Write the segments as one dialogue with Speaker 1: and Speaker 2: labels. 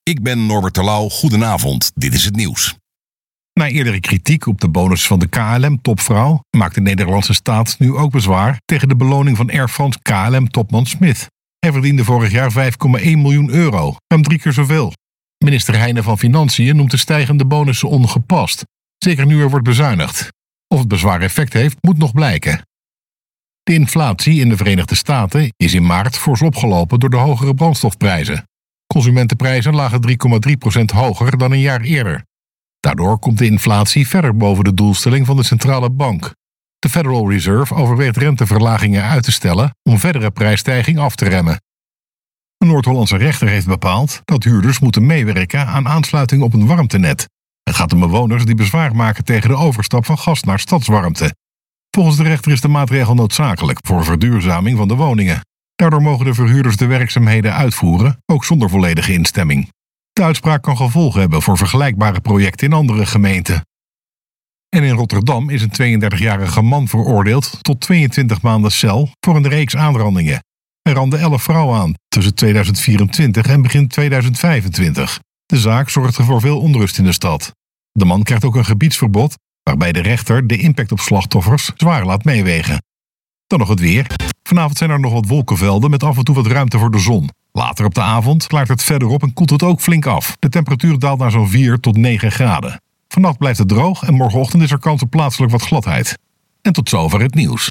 Speaker 1: Ik ben Norbert Terlouw. Goedenavond, dit is het nieuws.
Speaker 2: Na eerdere kritiek op de bonus van de KLM-topvrouw maakt de Nederlandse staat nu ook bezwaar tegen de beloning van Air France KLM-topman Smit. Hij verdiende vorig jaar €5,1 miljoen, ruim 3 keer zoveel. Minister Heijnen van Financiën noemt de stijgende bonussen ongepast, zeker nu er wordt bezuinigd. Of het bezwaar effect heeft, moet nog blijken. De inflatie in de Verenigde Staten is in maart fors opgelopen door de hogere brandstofprijzen. Consumentenprijzen lagen 3,3% hoger dan een jaar eerder. Daardoor komt de inflatie verder boven de doelstelling van de centrale bank. De Federal Reserve overweegt renteverlagingen uit te stellen om verdere prijsstijging af te remmen. Een Noord-Hollandse rechter heeft bepaald dat huurders moeten meewerken aan aansluiting op een warmtenet. Het gaat om bewoners die bezwaar maken tegen de overstap van gas naar stadswarmte. Volgens de rechter is de maatregel noodzakelijk voor verduurzaming van de woningen. Daardoor mogen de verhuurders de werkzaamheden uitvoeren, ook zonder volledige instemming. De uitspraak kan gevolgen hebben voor vergelijkbare projecten in andere gemeenten. En in Rotterdam is een 32-jarige man veroordeeld tot 22 maanden cel voor een reeks aanrandingen. Hij randde 11 vrouwen aan tussen 2024 en begin 2025. De zaak zorgde voor veel onrust in de stad. De man krijgt ook een gebiedsverbod, waarbij de rechter de impact op slachtoffers zwaar laat meewegen. Dan nog het weer. Vanavond zijn er nog wat wolkenvelden met af en toe wat ruimte voor de zon. Later op de avond klaart het verder op en koelt het ook flink af. De temperatuur daalt naar zo'n 4 tot 9 graden. Vannacht blijft het droog en morgenochtend is er kans op plaatselijk wat gladheid. En tot zover het nieuws.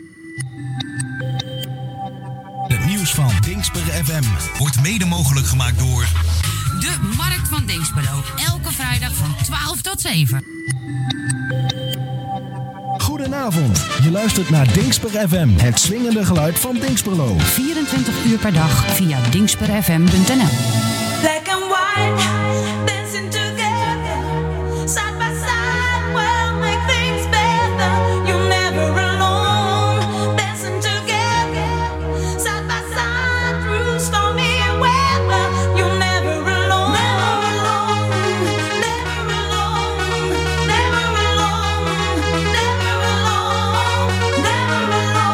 Speaker 3: Het nieuws van Dingsper FM wordt mede mogelijk gemaakt door
Speaker 4: de Markt van Dinxperlo. Elke vrijdag van 12 tot 7.
Speaker 5: Goedenavond, je luistert naar Dingsper FM, het swingende geluid van Dinxperlo.
Speaker 4: 24 uur per dag via dinxperfm.nl.
Speaker 6: Black and white, dancing together, side by side, we'll make things better. You're never alone, dancing together, side by side, through stormy weather. You're never alone, never alone, never alone, never alone, never alone, never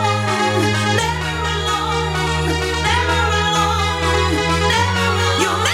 Speaker 6: alone, never alone, never alone, never alone.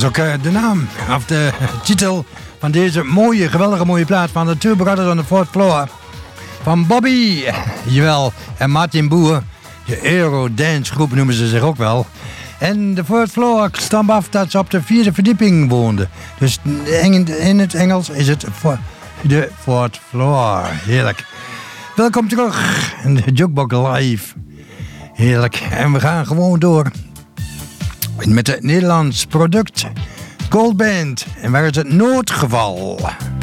Speaker 7: is ook de naam, of de titel van deze mooie, geweldige mooie plaat van de Two Brothers on the Fourth Floor. Van Bobby, jawel, en Martin Boer. De Eurodance groep noemen ze zich ook wel. En de Fourth Floor stamt af dat ze op de 4e verdieping woonden. Dus in het Engels is het de Fourth Floor. Heerlijk. Welkom terug in de Jukebox Live. Heerlijk. En we gaan gewoon door met het Nederlands product Gold Band. En waar is het noodgeval?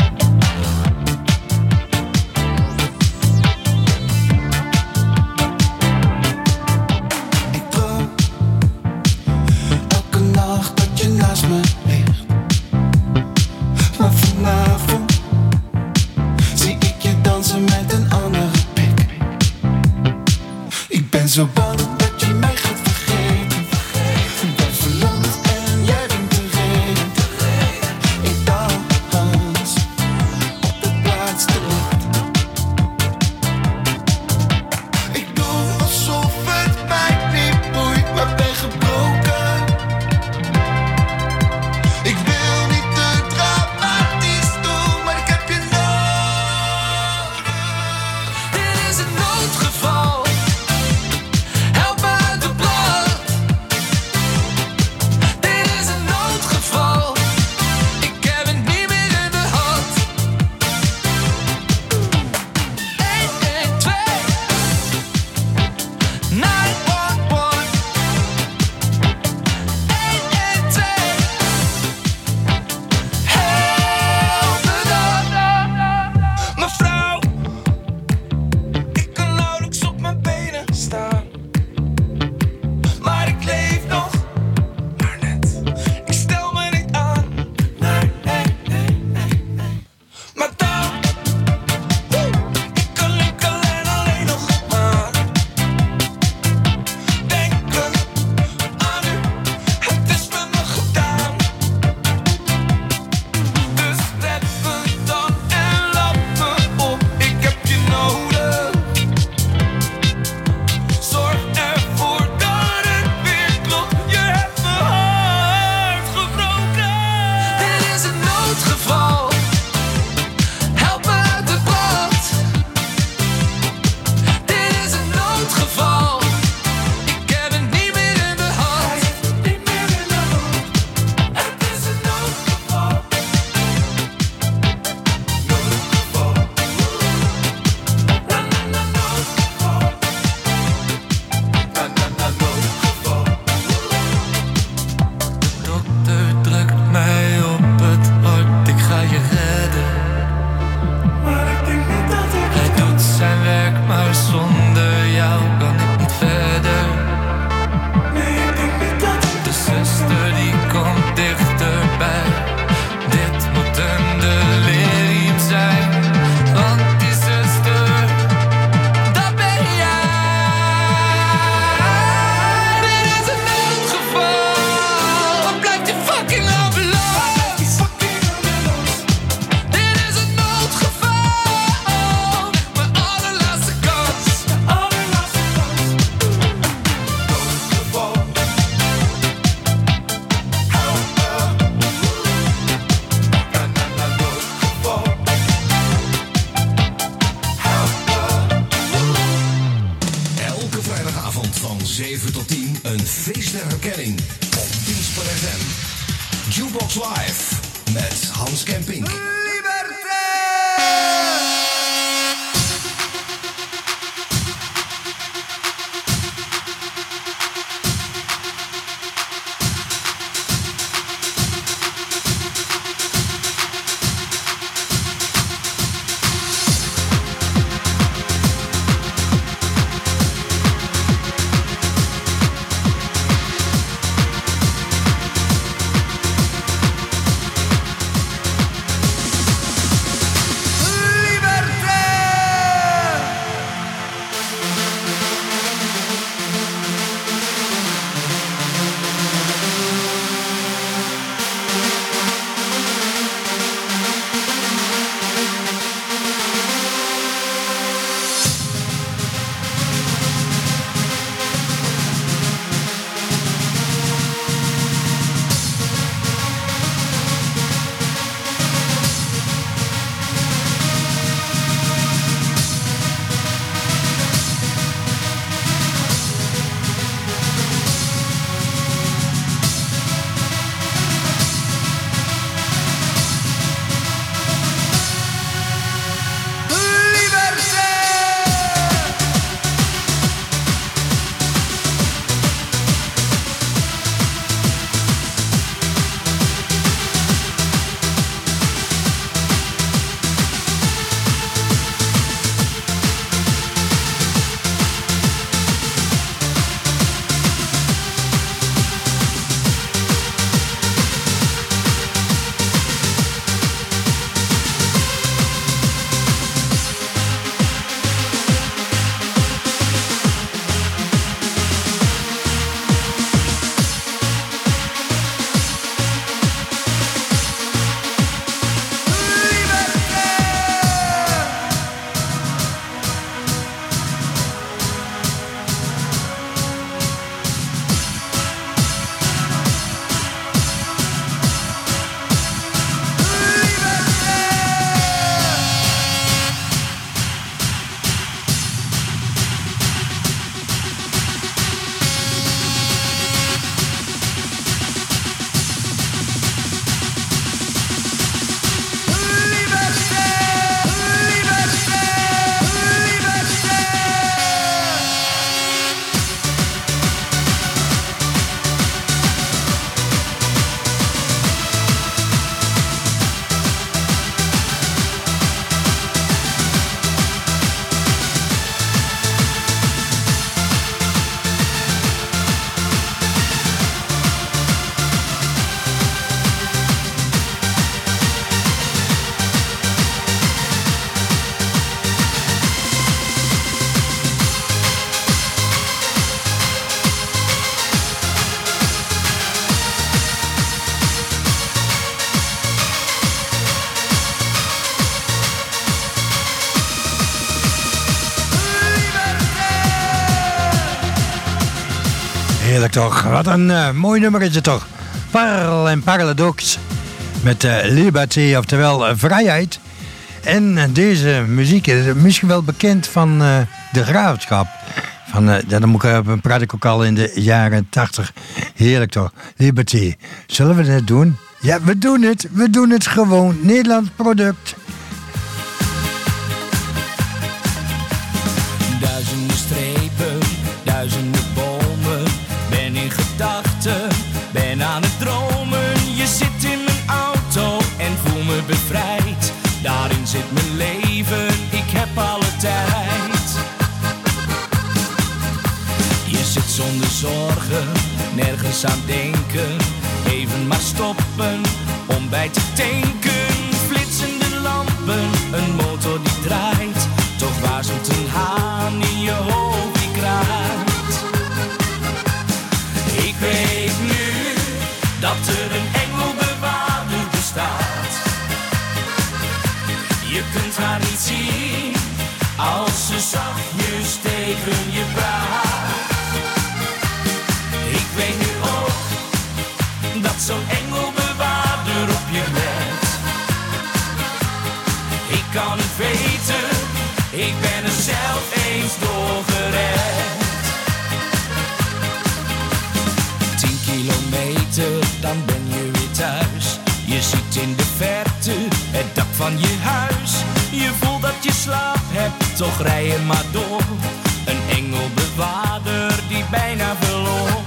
Speaker 8: Ik droom elke nacht dat je naast me ligt. Maar vanavond zie ik je dansen met een andere pik. Ik ben zo bang dat je mij gaat vergeten. Ik ben verlamd en jij bent te reden. Ik dans op de plaats te licht. Ik doe alsof het mij niet boeit, maar ben gebroken. Ik wil niet te dramatisch doen, maar ik heb je nodig. Dit is een noodgeval. Help me uit de brand. Dit is een noodgeval. Ik heb het niet meer in de hand. 112 911 112 Help me dan. Mevrouw, ik kan nauwelijks op mijn benen staan. Maar ik leef nog, maar net. Ik stel me niet aan. Nee. Maar dan, ik kan enkel en alleen nog maar denken aan u. Het is met me gedaan. Dus red me dan en laat me op. Ik heb je nodig. Zorg ervoor dat het weer klopt. Je hebt mijn hart gebroken. Dit is een noodgeval. Help me uit de brand. Dit is een noodgeval. Ik heb het niet meer in de hand. Niet meer in de hand. Het is een noodgeval. Noodgeval. Noodgeval. Dokter drukt mij op het hart, ik ga je redden. Maar ik denk niet dat ik Hij doet zijn werk, maar zonder jou kan ik niet verder. Nee, ik denk niet dat ik De zuster die komt dichterbij. Dit moet een delirium zijn. Want die zuster, dat ben jij. Dit is een noodgeval. Wat blijft je fucking ambulant? Dit is een noodgeval. Mijn allerlaatste kans. Noodgeval.
Speaker 3: Elke vrijdagavond van 7 tot 10 een feest der herkenning op Dienstper FM. Jukebox Live met Hans Kempink.
Speaker 7: Heerlijk toch. Wat een mooi nummer is het toch. Parle en Paradox. Met Liberty, oftewel vrijheid. En deze muziek is misschien wel bekend van de Graafschap. Dan praat ik ook al in de jaren 80. Heerlijk toch. Liberty. Zullen we het doen? Ja, we doen het. We doen het gewoon. Nederlands product.
Speaker 9: Duizenden strepen, duizenden bomen. Ben in gedachten, ben aan het dromen. Je zit in mijn auto en voel me bevrijd. Daarin zit mijn leven, ik heb alle tijd. Je zit zonder zorgen, nergens aan denken. Even maar stoppen, om bij te tanken. Flitsende lampen, een motor die draait. Toch waarschuwt een haan in je hoofd die kraait. Ik weet nu dat er een engelbewaarder bestaat. Je kunt haar niet zien als ze zachtjes tegen je praat. Ik weet nu ook dat zo'n engelbewaarder op je let. Ik kan het weten, ik ben er zelf eens door gered. 10 kilometer, dan ben je weer thuis. Je ziet in de verte het dak van je huis. Je voelt dat je slaap hebt, toch rij je maar door. Een engelbewaarder die bijna verloor.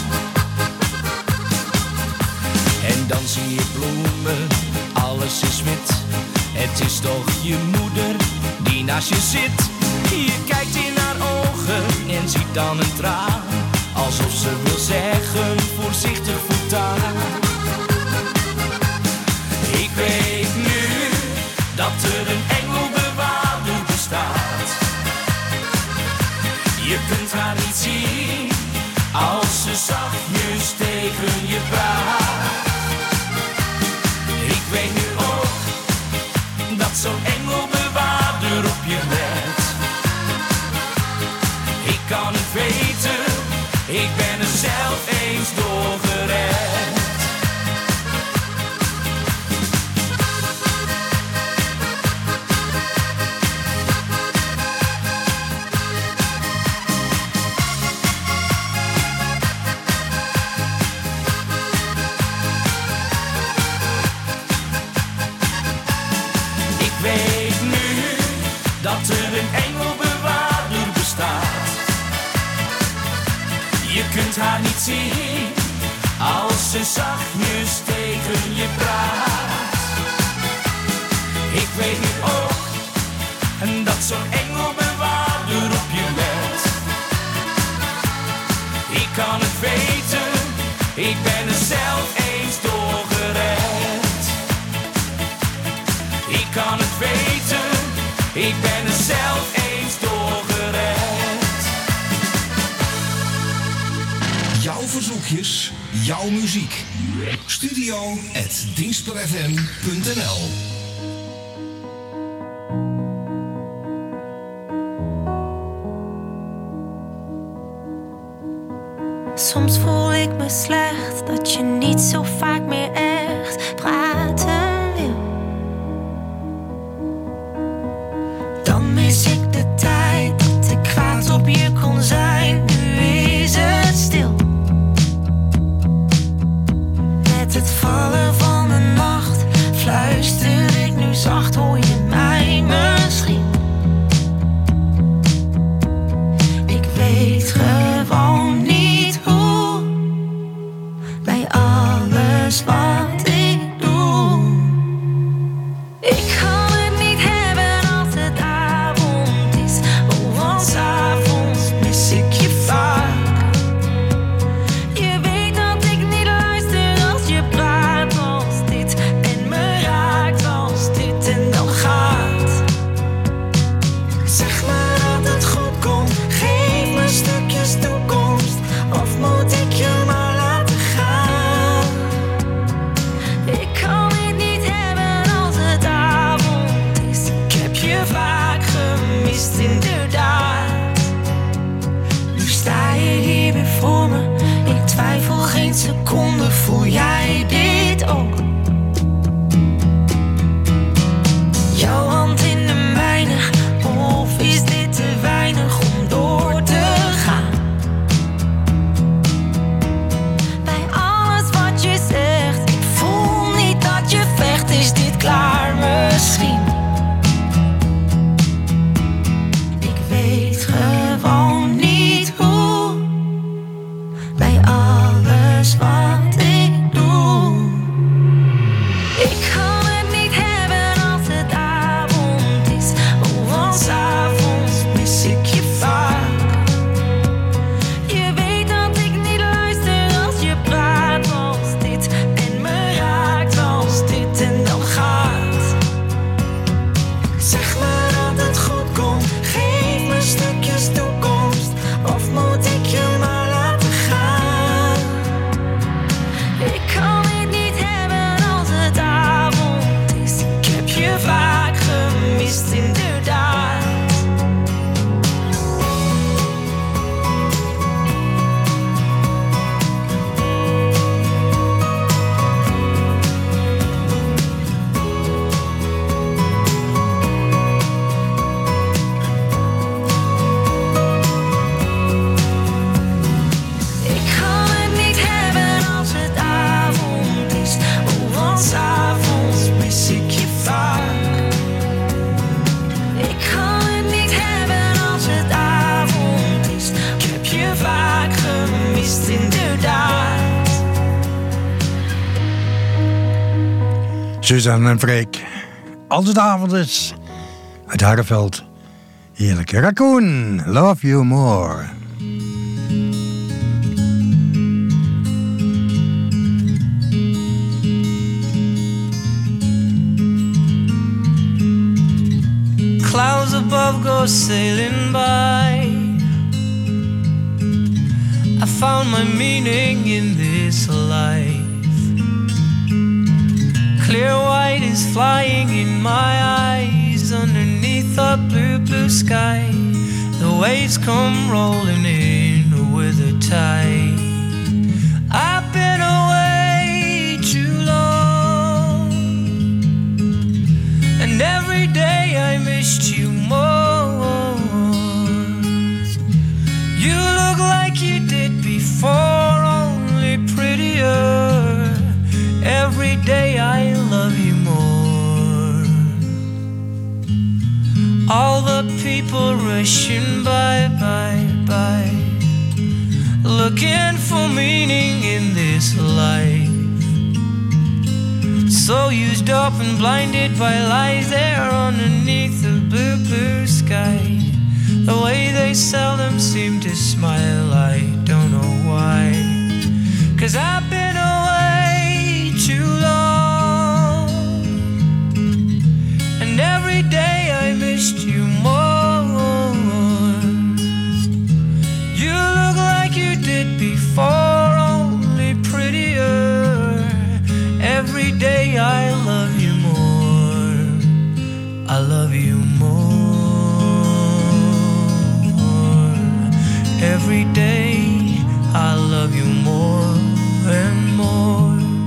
Speaker 9: En dan zie je bloemen, alles is wit. Het is toch je moeder die naast je zit. Je kijkt in haar ogen en ziet dan een traan. Alsof ze wil zeggen, voorzichtig voortaan. Ik weet nu dat er een engelbewaarder bestaat. Je kunt haar niet zien als ze zachtjes tegen je praat. Ik weet nu ook dat zo'n engelbewaarder op je let. Ik kan het weten, ik ben er zelf eens door gered. Dat er een engelbewaarder bestaat. Je kunt haar niet zien als ze zachtjes tegen je praat. Ik weet nu ook dat zo'n engelbewaarder op je let. Ik kan het weten, ik ben er zelf eens door gered. Ik kan het weten, ik ben er zelf eens door gered.
Speaker 3: Jouw verzoekjes, jouw muziek. Studio@dienstperfm.nl.
Speaker 6: Soms voel ik me slecht dat je niet zo vaak meer echt praten wil. Dan mis ik de tijd dat ik kwaad op je kon zijn. Nu is het stil. Met het vallen van de nacht fluister ik nu zacht, hoor je mij misschien? Ik weet gewoon niet hoe. Bij alles wat ik doe
Speaker 7: Suzanne en Freek. Als het avond is, uit Harreveld. Heerlijke Raccoon, Love You More.
Speaker 9: Clouds above go sailing by. I found my meaning in this life. Clear white is flying in my eyes underneath a blue, blue sky. The waves come rolling in with a tide. I've been away too long, and every day I missed you more. You look like you did before, only prettier. Every day I love you more. All the people rushing by, looking for meaning in this life. So used up and blinded by lies there underneath the blue, blue sky. The way they seldom seem to smile, I don't know why. 'Cause I've been away too long, and every day I missed you more. You look like you did before, only prettier. Every day I love you more. I love you more. Every day I love you more and more.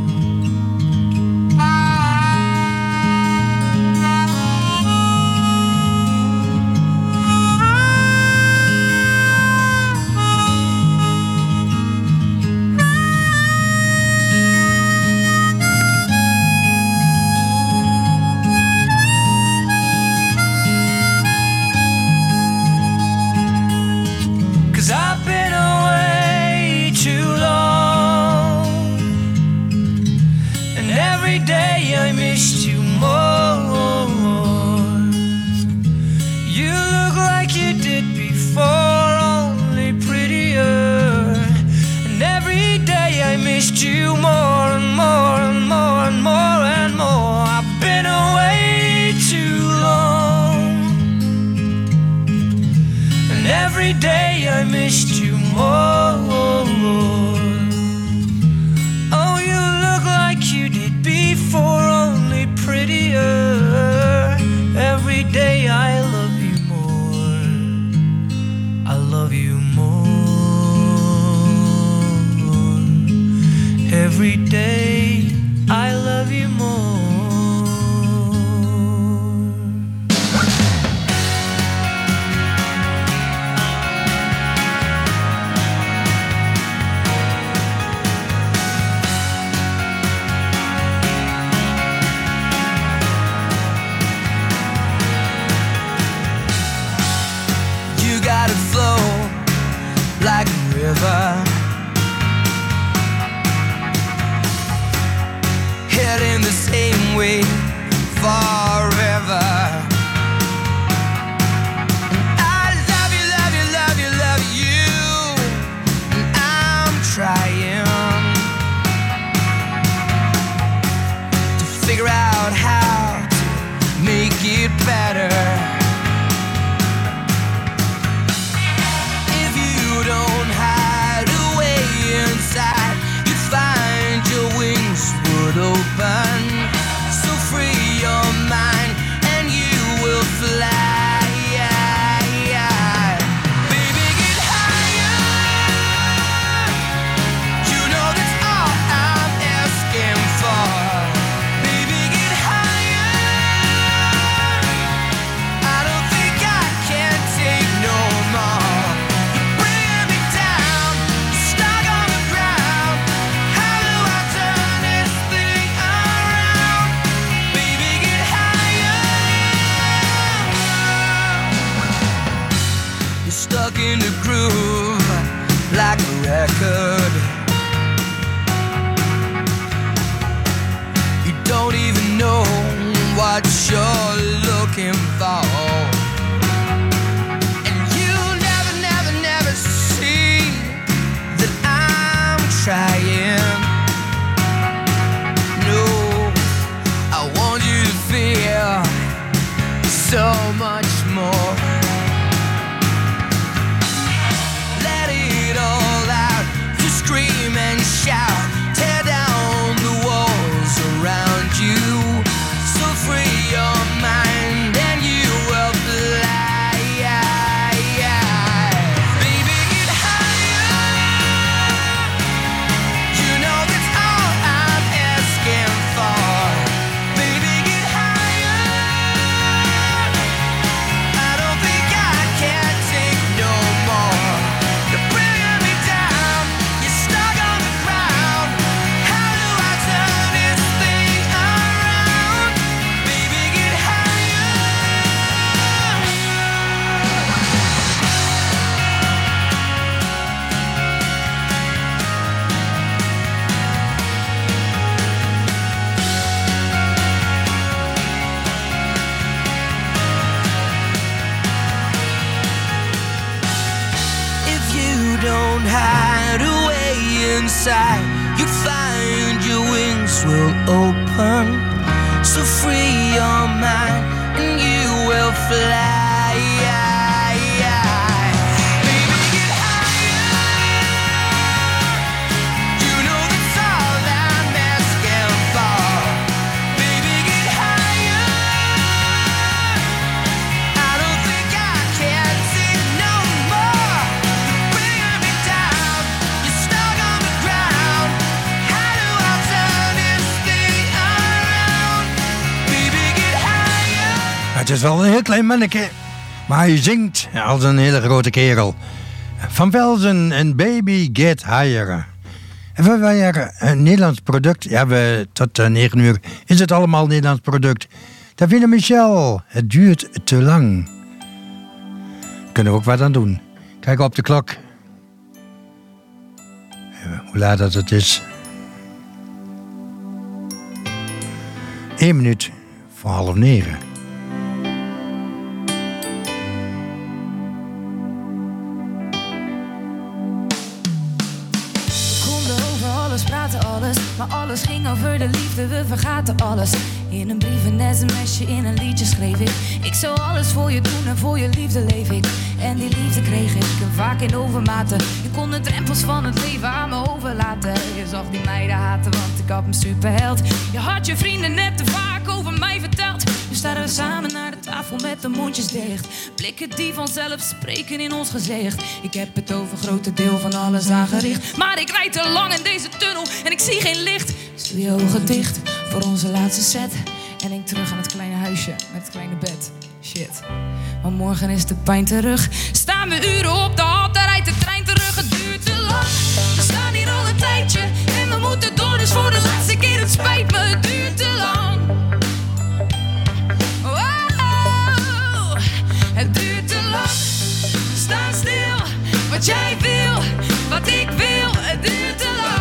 Speaker 9: You more and more and more and more and more. I've been away too long, and every day I missed you more. Oh, you look like you did before, only prettier. Every day I love you more. I love you more. Every day I love you more. You gotta flow like a river, heading the same way forever. And I love you, love you, love you, love you, and I'm trying to figure out how to make it better. If you don't hide away inside, you find your wings would open. So free your mind and you will fly. Baby, get higher. You know that's all I'm asking for. Baby, get higher. I don't think I can take no more. You're bringing me down, stuck on the ground. How do I turn this thing around? Baby, get higher. You're stuck in the groove like a record. You don't even know what you're looking for. And you never see that I'm trying. No, I want you to feel so much more. Let it all out, to scream and shout. Tear down the walls around you. So free your mind and you will fly. Baby, get higher. You know that's all I'm asking for. Baby, get higher. I don't think I can take no more. You're bringing me down. You're stuck on the ground. How do I turn this thing around? Baby, get higher. If you don't hide away inside, you find your wings will open. So free your mind and you will fly. Baby, get higher. You know that's all I'm asking for. Baby, get higher. I don't think I can take no more. You're bringing me down. You're stuck on the ground. How do I turn this thing around? Baby, get higher.
Speaker 7: Het is wel een heel klein manneke, maar hij zingt als een hele grote kerel. Van Velzen en Baby Get Higher. En we waren een Nederlands product. Ja, tot 9 uur is het allemaal Nederlands product. Davina Michel, het duurt te lang. Kunnen we ook wat aan doen. Kijk op de klok. Hoe laat dat het is. 1 minuut voor 8:30.
Speaker 10: Praten alles, maar alles ging over de liefde, we vergaten alles. In een brief, een sms'je, in een liedje schreef ik. Ik zou alles voor je doen en voor je liefde leef ik. En die liefde kreeg ik en vaak in overmaten. Je kon de drempels van het leven aan me overlaten. Je zag die meiden haten, want ik had een superheld. Je had je vrienden net te vaak over mij verteld. Nu staan we samen naar de tafel met de mondjes dicht. Blikken die vanzelf spreken in ons gezicht. Ik heb het over grote deel van alles aangericht. Maar ik rijd te lang in deze tunnel en ik zie geen licht. Dus doe je ogen dicht voor onze laatste set. En denk terug aan het kleine huisje met het kleine bed. Shit, want morgen is de pijn terug. Staan we uren op de hal, daar rijdt de trein terug. Het duurt te lang, we staan hier al een tijdje. En we moeten door, dus voor de laatste keer, het spijt me. Het duurt te lang. Oh, het duurt te lang. Sta stil, wat jij wil, wat ik wil. Het duurt te lang.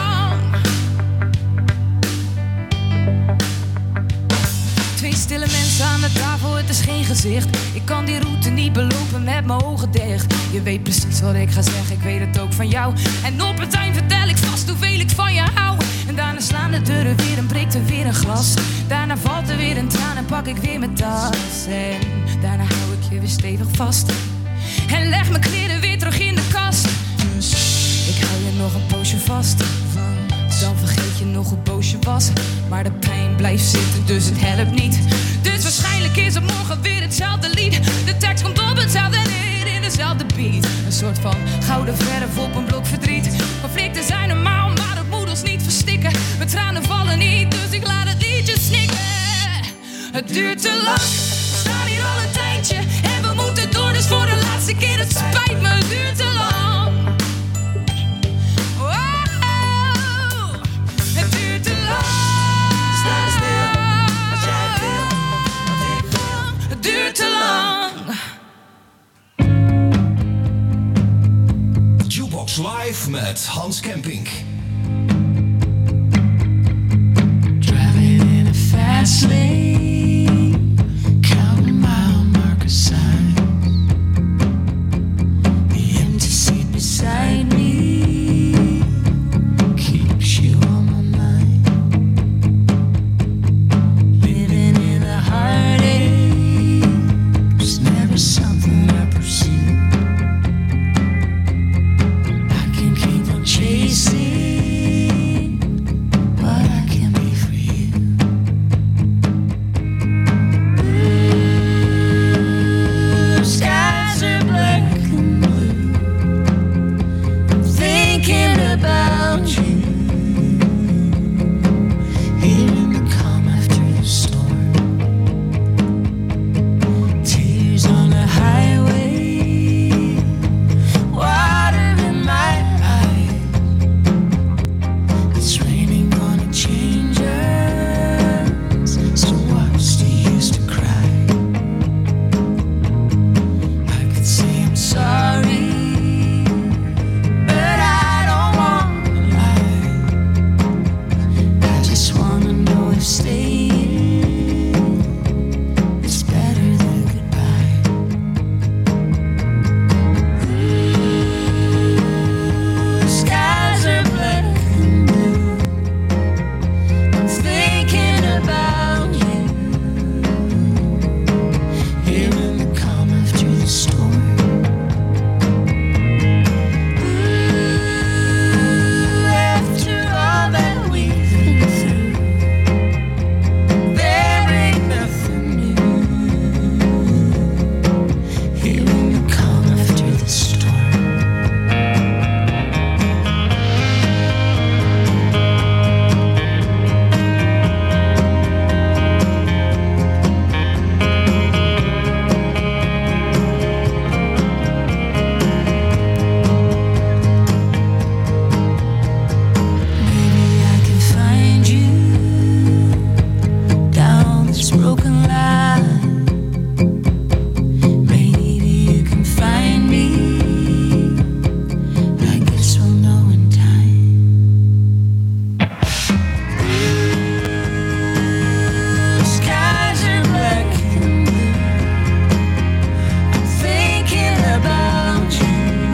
Speaker 10: Twee stille mensen aan de tafel, het is geen gezicht. Ik kan die route niet belopen met mijn ogen dicht. Je weet precies wat ik ga zeggen, ik weet het ook van jou. En op het eind vertel ik vast hoeveel ik van je hou. En daarna slaan de deuren weer en breekt er weer een glas. Daarna valt er weer een traan en pak ik weer mijn tas. En daarna hou ik je weer stevig vast. En leg mijn kleren weer terug in de kast. Dus ik hou je nog een poosje vast. Dan vergeet je nog hoe boos je was. Maar de pijn blijft zitten, dus het helpt niet. Dus waarschijnlijk is het morgen weer hetzelfde lied. De tekst komt op hetzelfde neer in dezelfde beat. Een soort van gouden verf op een blok verdriet. Conflicten zijn normaal, maar het moet ons niet verstikken. Mijn tranen vallen niet, dus ik laat het liedje snikken. Het duurt te lang, we staan hier al een tijdje. En we moeten door, dus voor de laatste keer, het spijt me. Het duurt te lang. Het duurt te lang. Sta stil, wat jij wil, wat ik wil. Het duurt te lang.
Speaker 3: Jukebox Live met Hans Kempink.
Speaker 10: Driving in a fast
Speaker 6: fast lane, counting mile marker signs. The empty seat beside me keeps you on my mind. Living in a heartache was never something I pursued. I can keep on chasing what I can be for you. Ooh, skies are black and blue. I'm thinking about you. Here in the calm after the storm. Tears on the highway, water in my eyes. It's raining, gonna change us. So what's the use to cry? I could say I'm sorry, but I don't wanna lie. I just wanna know if staying is better than goodbye. Ooh, skies are black and blue. I'm thinking about you. Here in the calm after the storm. Ooh, after all that we've been through, there ain't nothing new. Here in the calm after the storm. Maybe I can find you down this broken line. Maybe you can find me. I guess we'll know in time. Ooh, skies are black and blue. I'm thinking about you.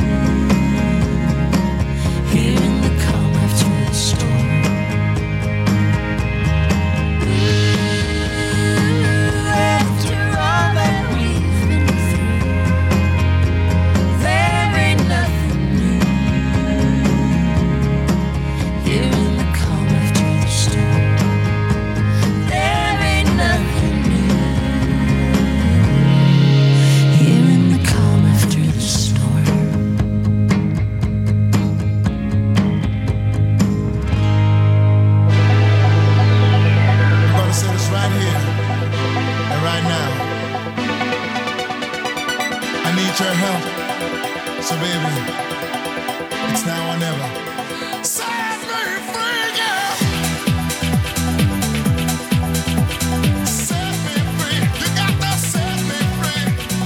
Speaker 6: Here in the calm after the storm. Ooh, after all that we've been through, there ain't nothing new. Here in the calm after the storm, there ain't nothing new. Here in the calm after the storm.
Speaker 11: I'm gonna say this right here and right now. I need your help. So baby, it's now or never. Set me free, girl. Set me free. You got to set me free.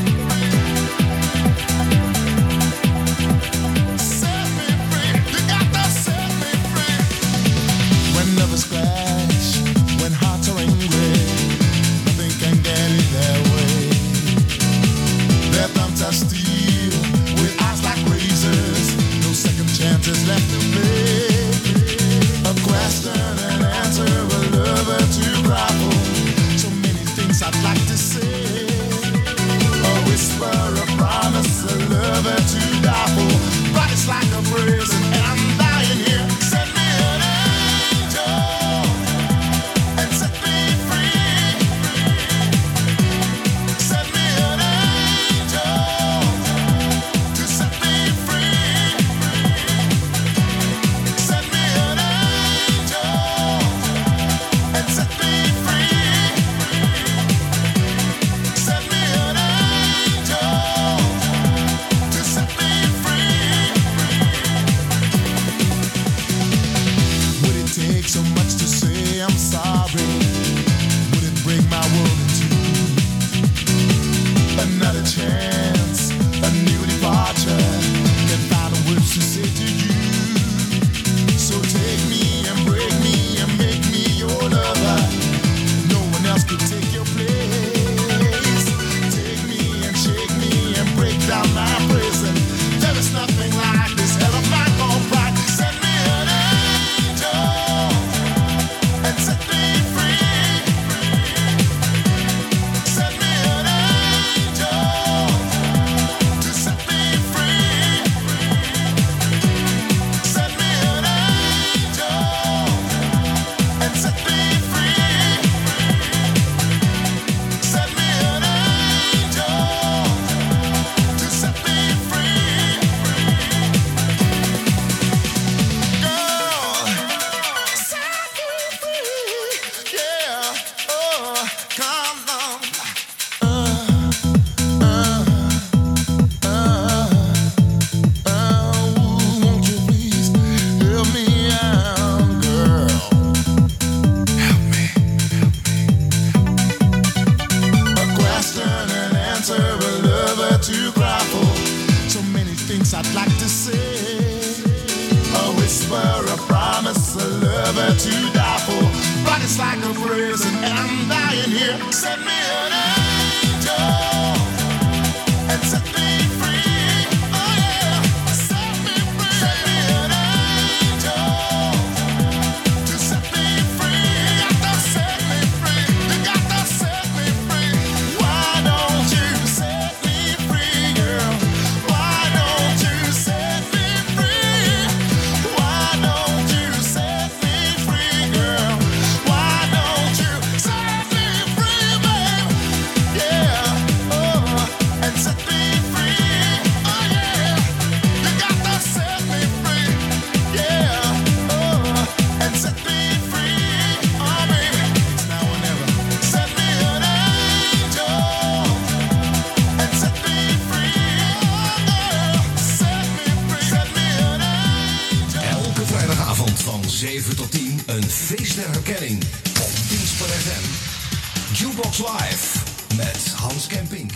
Speaker 11: Set me free. You got to set me free. When lovers clash, when hearts are angry, nothing can get in their way. Their thumbs are steel, with eyes like razors, no second chances left to play. A question and answer, a lover to grapple. So many things I'd like to say. A whisper, a promise, a lover to die for. But it's like a prison, and I'm dying here. Send me an angel and set me free. Send me an angel to set me free. Send me an angel and set me free. Send me an angel to set me free. Would it take so much to say I'm sorry? Would it break my world in two? Another chance, a new departure. Can find the words to say to you. So take me and break me and make me your lover. No one things I'd like to say. A whisper, a promise, a lover to die for. But it's like a prison and I'm dying here. Send me an angel and set me free. Oh yeah, set me free. Send me an angel to set me free. You got to set me free. You got to set me free. Why don't you set me free, girl? Why don't you set me free? Why don't you set me free, girl? Why don't you set me free, babe? Yeah, oh, and set me free. Oh yeah, you got to set me free. Yeah, oh, and set me free. Oh baby, it's now or never. Set me an angel and set me free. Oh girl, set me free. Set me an angel.
Speaker 3: Elke vrijdagavond van 7 tot 10 een feest der herkenning op Pinsper FM. Jukebox Live met Hans Kempink.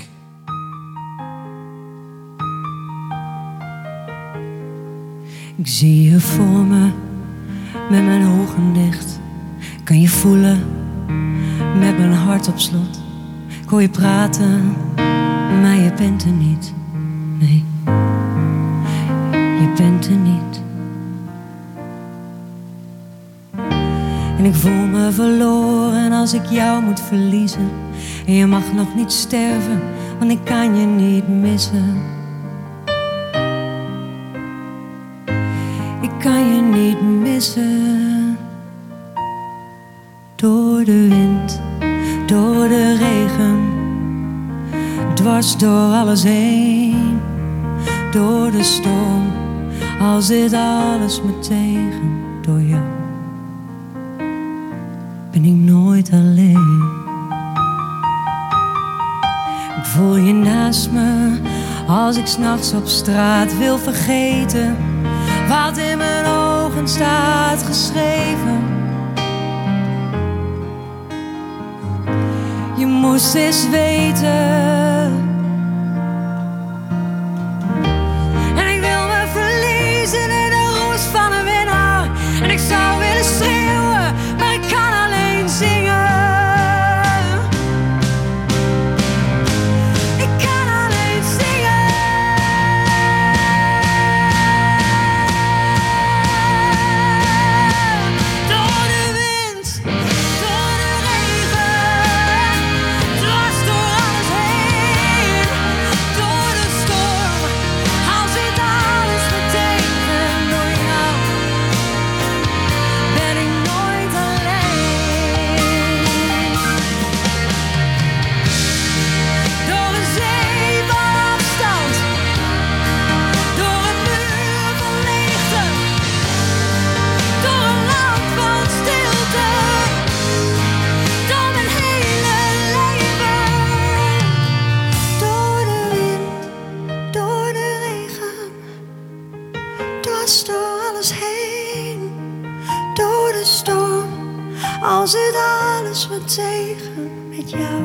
Speaker 10: Ik zie je voor me, met mijn ogen dicht. Kan je voelen, met mijn hart op slot. Ik hoor je praten, maar je bent er niet. Nee, je bent er niet. En ik voel me verloren als ik jou moet verliezen. En je mag nog niet sterven, want ik kan je niet missen. Ik kan je niet missen. Door de wind, door de regen, dwars door alles heen. Door de storm, al zit alles me tegen. Door jou ben ik nooit alleen. Ik voel je naast me, als ik 's nachts op straat wil vergeten wat in mijn ogen staat geschreven. Je moest eens weten. En ik wil me verliezen in de roes van een winnaar. En ik zou willen schreeuwen, maar ik kan alleen zingen. Ik kan alleen zingen. Door de wind, door de regen, dwars door alles heen. Door de storm, al zit alles me tegen. Door jou ben ik nooit alleen. Door een zee van afstand, door een muur van leegte, door een land van stilte, door mijn hele leven. Door de wind, door de regen, dwars door alles heen. Door de storm, al zit alles me tegen. Met jou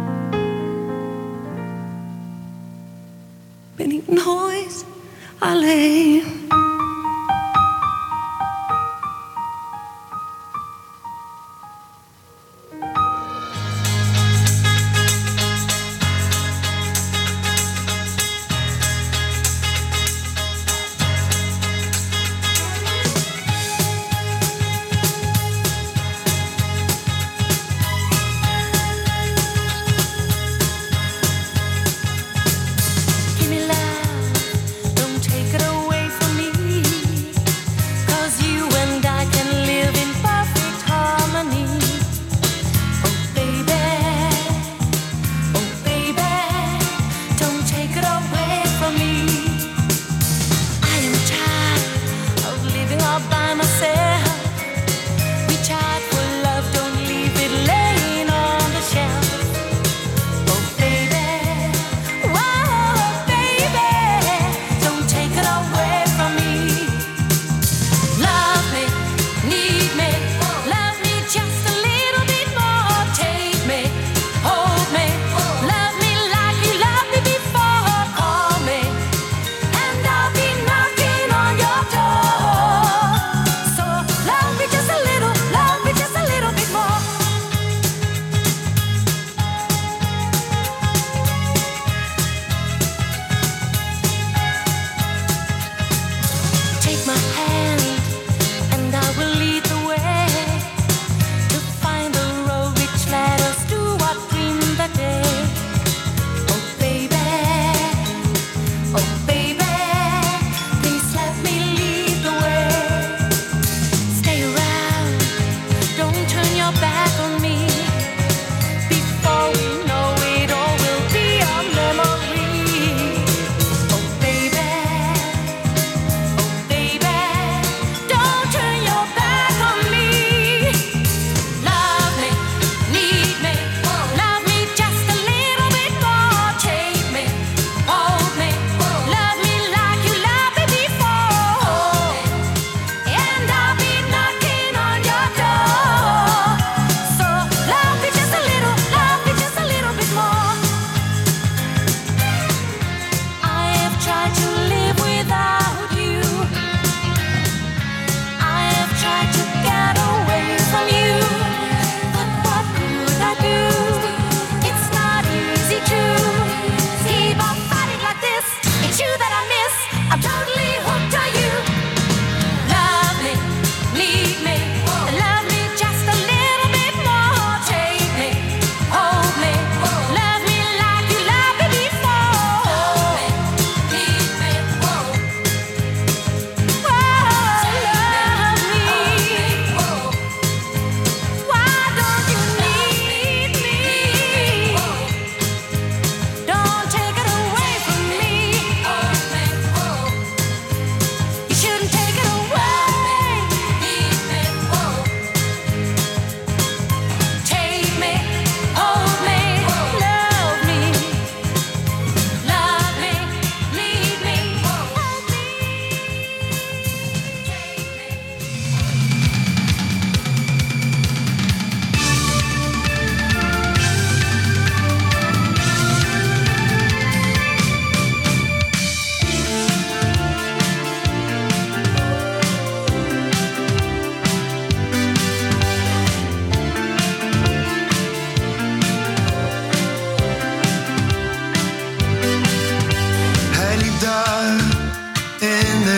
Speaker 10: ben ik nooit alleen. Give me love, don't take it away from me.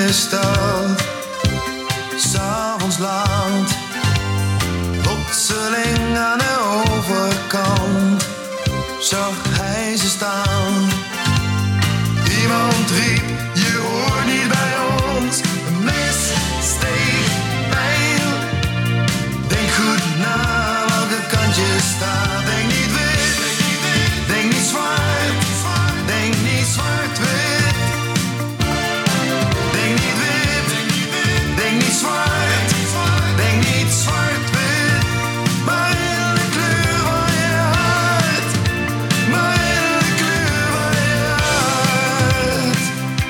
Speaker 12: de stad, 's'avonds laat. Plotseling aan de overkant zag hij ze staan. Iemand riep, je hoort niet bij ons. Een mes steekt pijl. Denk goed na welke kant je staat. Denk niet wit, denk niet zwart. Denk niet zwart-wit. Denk niet wit, denk niet zwart. Denk niet zwart-wit. Maar in de kleur van je hart. Maar in de kleur van je hart.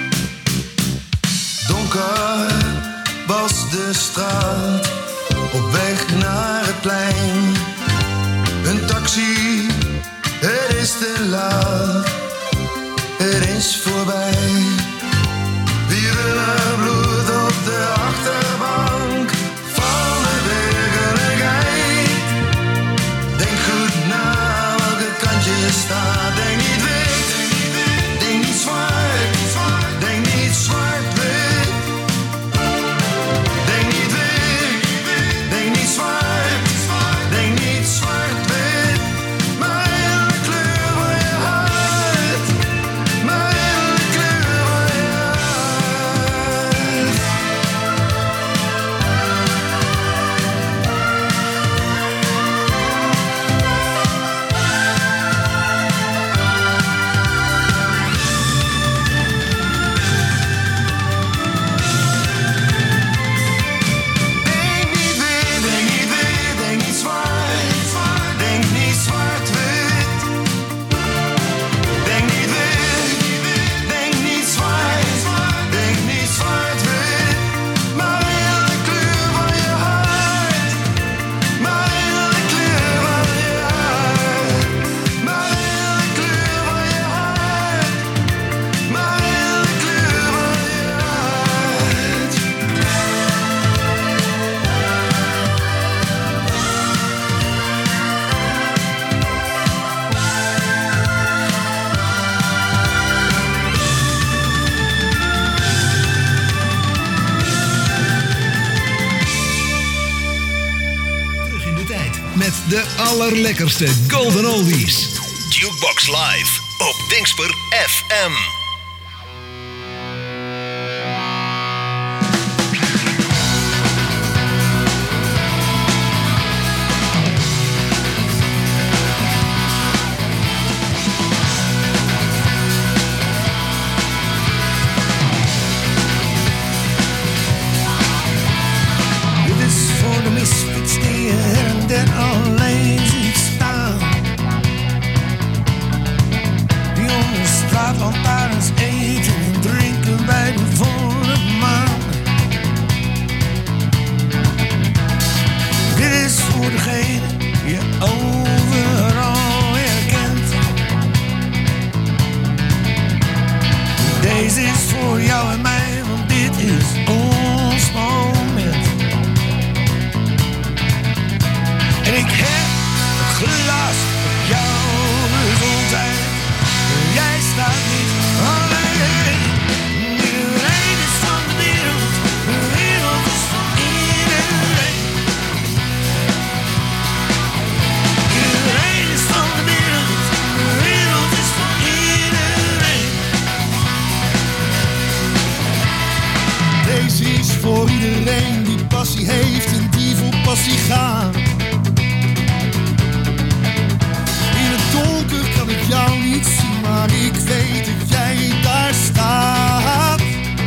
Speaker 12: Donker was de straat, op weg naar het plein. Een taxi, het is te laat, het is voorbij. Wiebelig bloed op de achterbank van de werkelijkheid. Denk goed na welke kant je staat. Denk niet wit, denk niet zwart. Denk niet zwart-wit. Denk niet wit, denk niet zwart. Denk niet zwart-wit. Maar in de kleur van je hart. Maar in de kleur van je hart. Denk niet wit, denk niet wit, denk niet zwart. Denk niet zwart-wit. Denk niet wit, denk niet zwart. Denk niet zwart-wit. Maar in de kleur van je hart. Maar in de kleur van je hart. Maar in de kleur van je hart. Maar in de kleur van je hart.
Speaker 13: Terug in de tijd met de allerlekkerste golden oldies.
Speaker 3: Jukebox Live op Dingsper FM.
Speaker 12: Dit is voor de misfits die her en der alleen ziet staan. Die onder straatlantaarns eten en drinken bij de volle maan. Dit is voor degene die je overal herkent. Deze is voor jou en mij, want dit is ons moment. En ik heb het glas op jouw gezondheid. Jij staat niet alleen. Iedereen is van de wereld is van iedereen. Iedereen is van de wereld is van iedereen. Deze is voor iedereen die passie heeft en die voor passie gaat. In het donker kan ik jou niet zien, maar ik weet dat jij daar staat.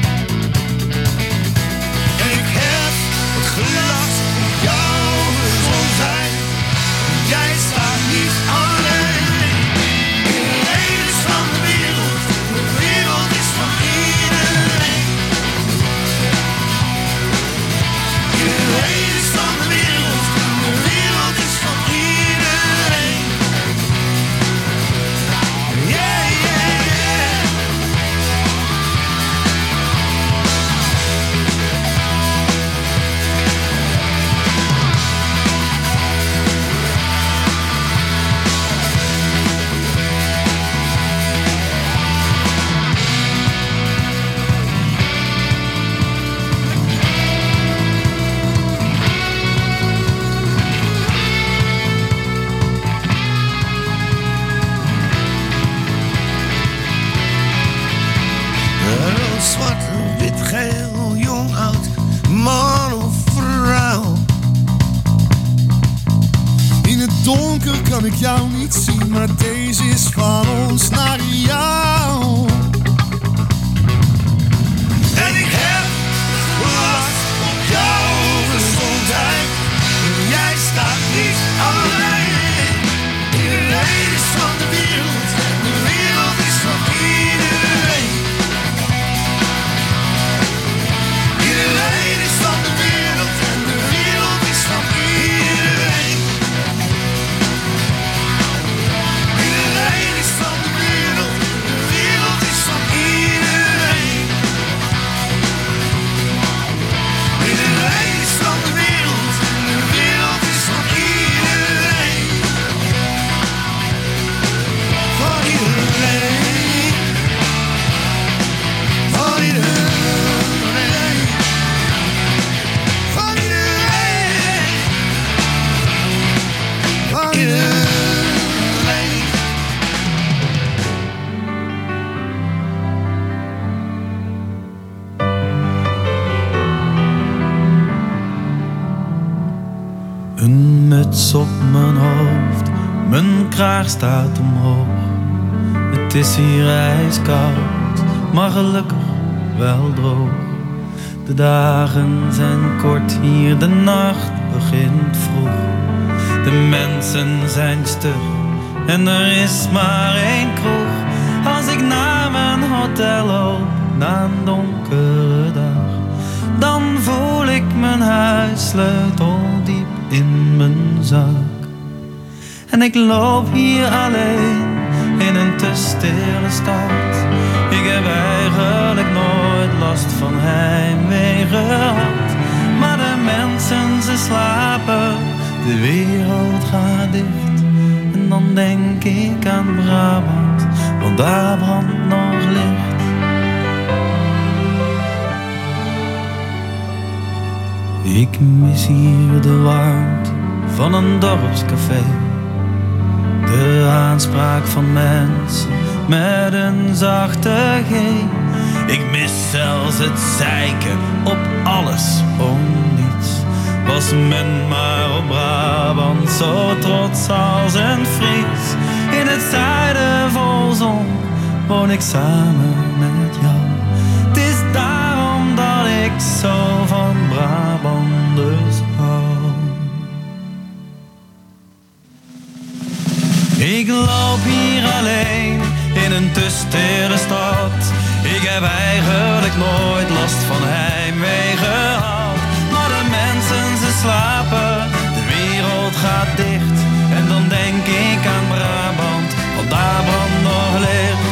Speaker 12: En ik heb het glas op jouw gezondheid. Jij staat niet alleen. Iedereen is van de wereld is van iedereen. Iedereen is van de wereld
Speaker 11: kan ik jou niet zien, maar deze is van ons naar jou. En ik heb last op jouw gezondheid. Jij staat niet alleen. Iedereen is van de wereld en de wereld is van iedereen. Iedereen is van de wereld en de wereld is van iedereen. Iedereen is van de wereld, de wereld is van iedereen. Iedereen is van de wereld en de wereld is van iedereen. Van iedereen. Van iedereen. Van iedereen. Van iedereen.
Speaker 14: Een muts op mijn hoofd, mijn kraag staat omhoog. Het is hier ijskoud, maar gelukkig wel droog. De dagen zijn kort hier, de nacht begint vroeg. De mensen zijn stug en er is maar één kroeg. Als ik naar mijn hotel loop, na een donkere dag, dan voel ik mijn huissleutel diep in mijn zak. En ik loop hier alleen in een te stille stad. Ik heb eigenlijk nooit last van heimwee gehad. Maar de mensen ze slapen, de wereld gaat dicht. En dan denk ik aan Brabant, want daar brandt nog licht. Ik mis hier de warmte van een dorpscafé. De aanspraak van mensen met een zachte G. Ik mis zelfs het zeiken op alles om niets. Was men maar op Brabant zo trots als een Fries. In het zuiden vol zon woon ik samen met jou. Het is daarom dat ik zo van Brabanders hou. Ik loop hier alleen in een te stille stad. Ik heb eigenlijk nooit last van heimwee gehad. Maar de mensen ze slapen, de wereld gaat dicht. En dan denk ik aan Brabant, want daar brandt nog licht.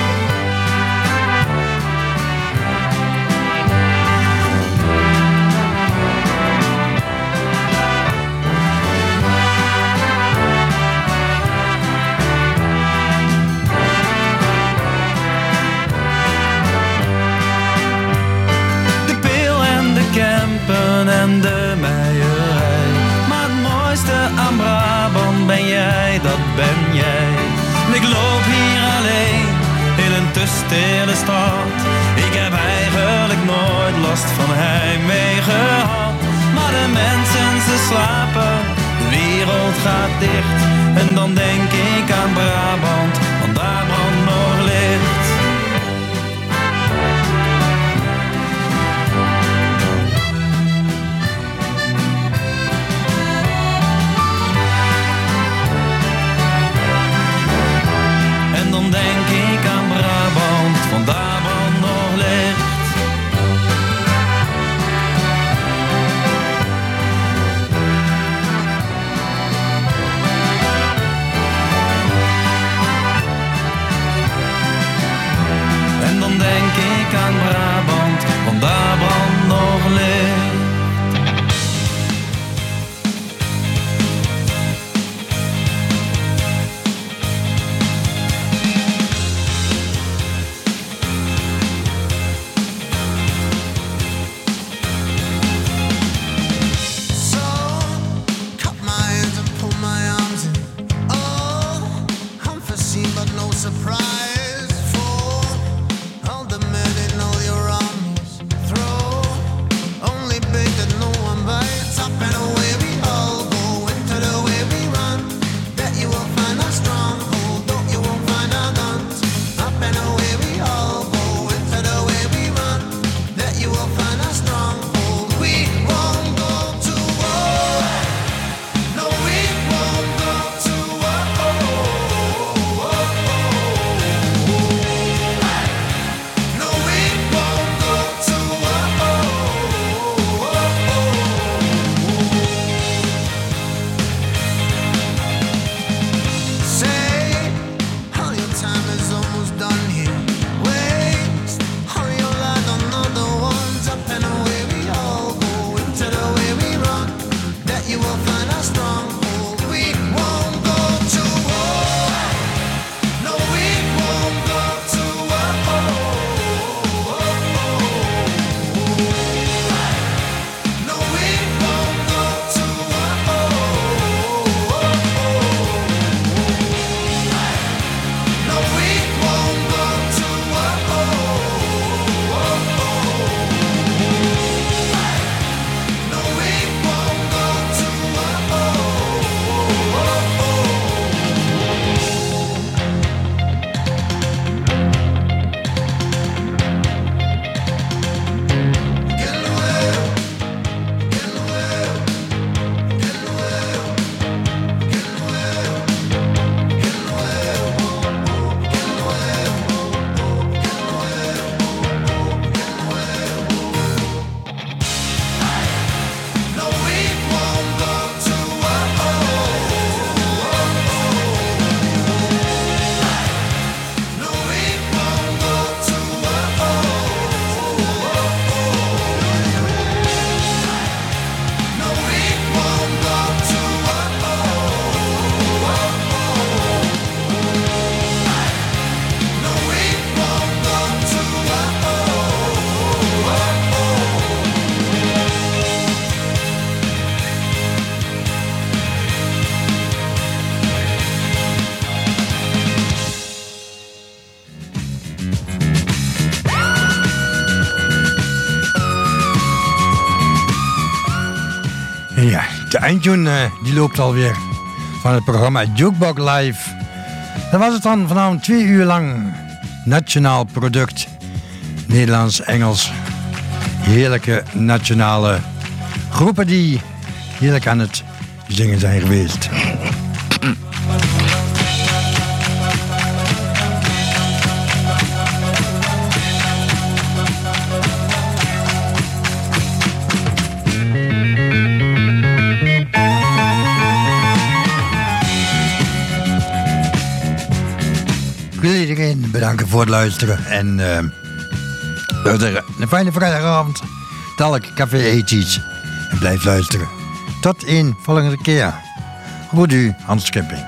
Speaker 14: En de meierij. Maar het mooiste aan Brabant ben jij, dat ben jij. Ik loop hier alleen in een te stille stad. Ik heb eigenlijk nooit last van heimwee gehad. Maar de mensen ze slapen, de wereld gaat dicht. En dan denk ik aan Brabant, want daar brandt nog licht. Dan denk ik aan Brabant, want daar brandt nog licht.
Speaker 7: Ja, de eindtune die loopt alweer van het programma Jukebox Live. Dat was het dan vanavond 2 uur lang. Nationaal product. Nederlands, Engels. Heerlijke nationale groepen die heerlijk aan het zingen zijn geweest. Ik wil iedereen bedanken voor het luisteren. En een fijne vrijdagavond. Talk Café Ethisch. En blijf luisteren. Tot een volgende keer. Goed u, Hans Kempink.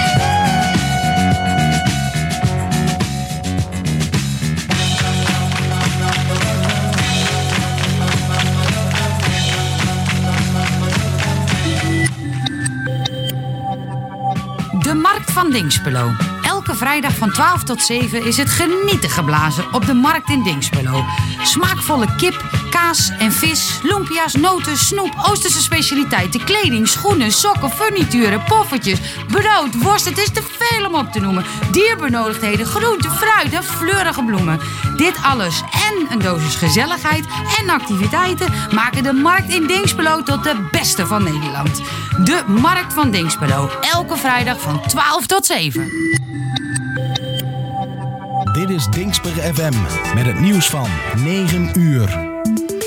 Speaker 4: De Markt van Dinxperlo. Elke vrijdag van 12 tot 7 is het genieten geblazen op de Markt in Dinxperlo. Smaakvolle kip, kaas en vis, lumpia's, noten, snoep, Oosterse specialiteiten, kleding, schoenen, sokken, furnituren, poffertjes, brood, worst. Het is te veel om op te noemen. Dierbenodigdheden, groenten, fruit en fleurige bloemen. Dit alles en een dosis gezelligheid en activiteiten maken de Markt in Dinxperlo tot de beste van Nederland. De Markt van Dinxperlo. Elke vrijdag van 12 tot 7.
Speaker 5: Dit is Dinxper FM met het nieuws van 9 uur.